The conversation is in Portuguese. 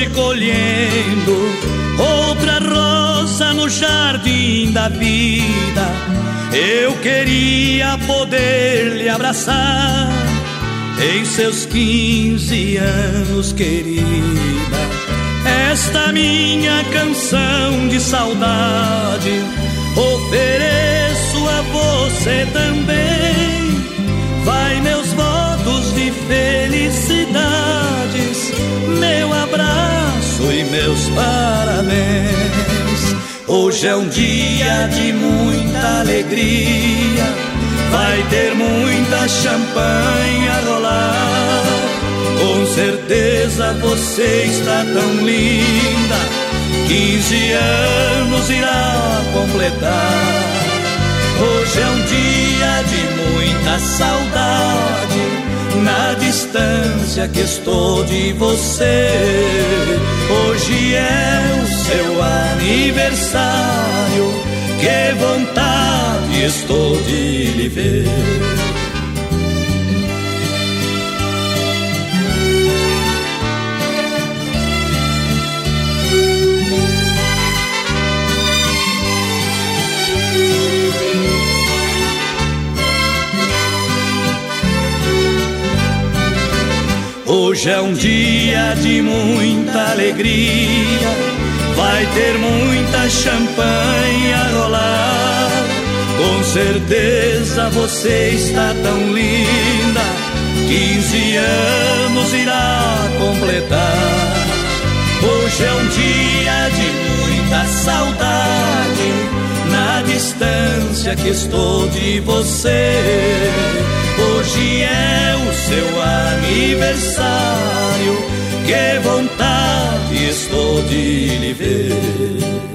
hoje colhendo outra rosa no jardim da vida. Eu queria poder lhe abraçar em seus 15 anos, querida. Esta minha canção de saudade ofereço a você também. Vai meus votos de felicidades, meu abraço e meus parabéns. Hoje é um dia de muita alegria, vai ter muita champanhe a rolar. Com certeza você está tão linda, 15 anos irá completar. Hoje é um dia de muita saudade, na distância que estou de você. Hoje é o seu aniversário, que vontade estou de lhe ver. Hoje é um dia de muita alegria, vai ter muita champanhe a rolar. Com certeza você está tão linda, 15 anos irá completar. Hoje é um dia de muita saudade, na distância que estou de você. Hoje é o seu aniversário, que vontade estou de lhe ver.